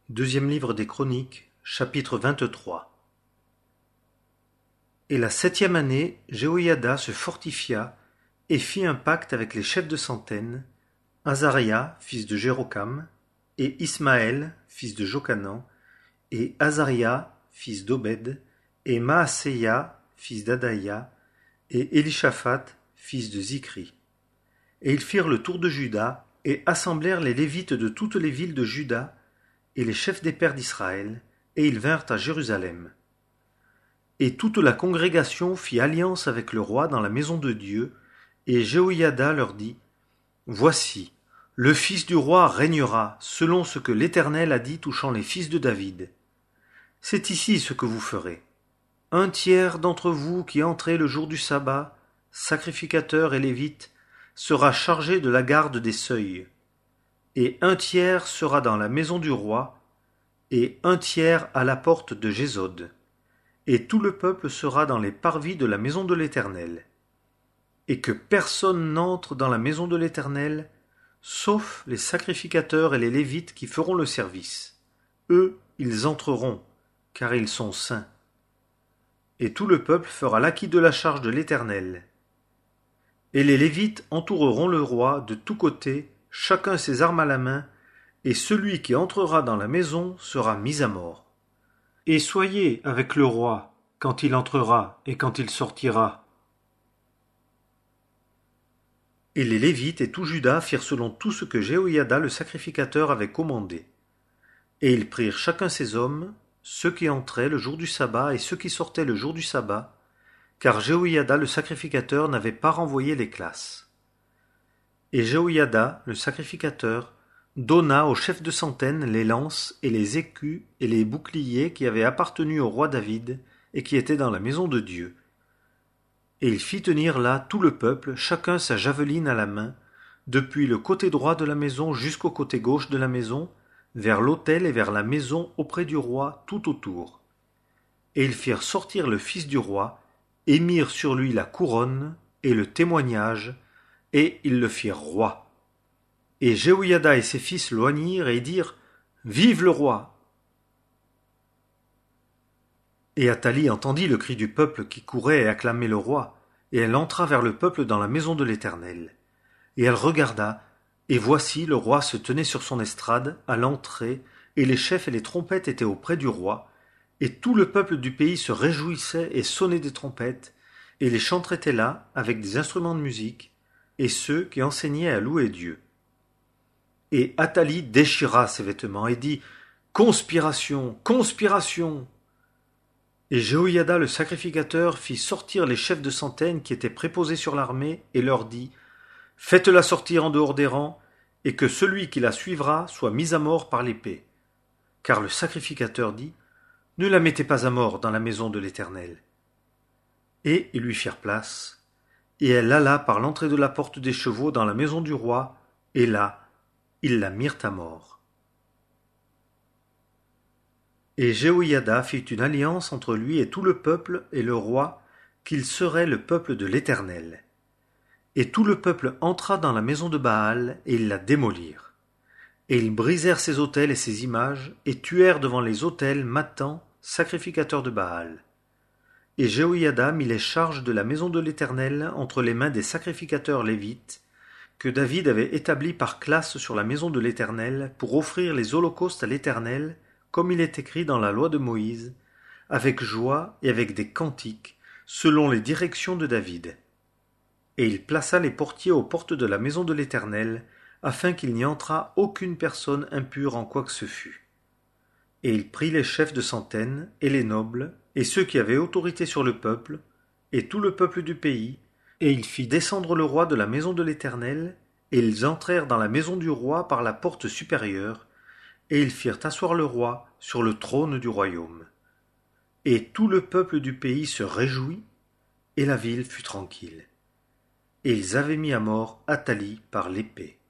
Deuxième livre des Chroniques, chapitre 23. Et la 7e année, Jehoiada se fortifia et fit un pacte avec les chefs de centaines, Azaria, fils de Jérokam, et Ismaël, fils de Jochanan, et Azaria, fils d'Obed, et Maaseia, fils d'Adaïa, et Élishaphat, fils de Zikri. Et ils firent le tour de Juda, et assemblèrent les Lévites de toutes les villes de Juda, et les chefs des pères d'Israël, et ils vinrent à Jérusalem. Et toute la congrégation fit alliance avec le roi dans la maison de Dieu, et Jehoiada leur dit, Voici, le fils du roi régnera, selon ce que l'Éternel a dit touchant les fils de David. C'est ici ce que vous ferez. 1/3 d'entre vous qui entrez le jour du sabbat, sacrificateurs et lévites, sera chargé de la garde des seuils. Et 1/3 sera dans la maison du roi, et 1/3 à la porte de Gésod. Et tout le peuple sera dans les parvis de la maison de l'Éternel. Et que personne n'entre dans la maison de l'Éternel, sauf les sacrificateurs et les Lévites qui feront le service. Eux, ils entreront, car ils sont saints. Et tout le peuple fera l'acquit de la charge de l'Éternel. Et les Lévites entoureront le roi de tous côtés, chacun ses armes à la main, et celui qui entrera dans la maison sera mis à mort. Et soyez avec le roi quand il entrera et quand il sortira. Et les Lévites et tout Juda firent selon tout ce que Jehoiada le sacrificateur avait commandé. Et ils prirent chacun ses hommes, ceux qui entraient le jour du sabbat et ceux qui sortaient le jour du sabbat, car Jehoiada le sacrificateur n'avait pas renvoyé les classes. Et Jehoiada, le sacrificateur, donna aux chefs de centaines les lances et les écus et les boucliers qui avaient appartenu au roi David et qui étaient dans la maison de Dieu. Et il fit tenir là tout le peuple, chacun sa javeline à la main, depuis le côté droit de la maison jusqu'au côté gauche de la maison, vers l'autel et vers la maison auprès du roi tout autour. Et ils firent sortir le fils du roi, et mirent sur lui la couronne et le témoignage, et ils le firent roi. Et Jehoiada et ses fils l'oignirent et dirent, Vive le roi! Et Athalie entendit le cri du peuple qui courait et acclamait le roi, et elle entra vers le peuple dans la maison de l'Éternel. Et elle regarda, et voici le roi se tenait sur son estrade, à l'entrée, et les chefs et les trompettes étaient auprès du roi, et tout le peuple du pays se réjouissait et sonnait des trompettes, et les chantres étaient là, avec des instruments de musique, et ceux qui enseignaient à louer Dieu. Et Athalie déchira ses vêtements et dit, Conspiration! Conspiration! Et Jehoiada le sacrificateur fit sortir les chefs de centaines qui étaient préposés sur l'armée et leur dit, Faites-la sortir en dehors des rangs, et que celui qui la suivra soit mis à mort par l'épée. Car le sacrificateur dit, Ne la mettez pas à mort dans la maison de l'Éternel. Et ils lui firent place, et elle alla par l'entrée de la porte des chevaux dans la maison du roi, et là, ils la mirent à mort. Et Jehoiada fit une alliance entre lui et tout le peuple et le roi, qu'il serait le peuple de l'Éternel. Et tout le peuple entra dans la maison de Baal, et ils la démolirent. Et ils brisèrent ses autels et ses images, et tuèrent devant les autels Mathan, sacrificateur de Baal. Et Jehoiada mit les charges de la maison de l'Éternel entre les mains des sacrificateurs lévites, que David avait établis par classe sur la maison de l'Éternel, pour offrir les holocaustes à l'Éternel, comme il est écrit dans la loi de Moïse, avec joie et avec des cantiques, selon les directions de David. Et il plaça les portiers aux portes de la maison de l'Éternel, afin qu'il n'y entrât aucune personne impure en quoi que ce fût. Et il prit les chefs de centaines, et les nobles, et ceux qui avaient autorité sur le peuple, et tout le peuple du pays, et il fit descendre le roi de la maison de l'Éternel, et ils entrèrent dans la maison du roi par la porte supérieure, et ils firent asseoir le roi sur le trône du royaume. Et tout le peuple du pays se réjouit, et la ville fut tranquille. Et ils avaient mis à mort Athalie par l'épée.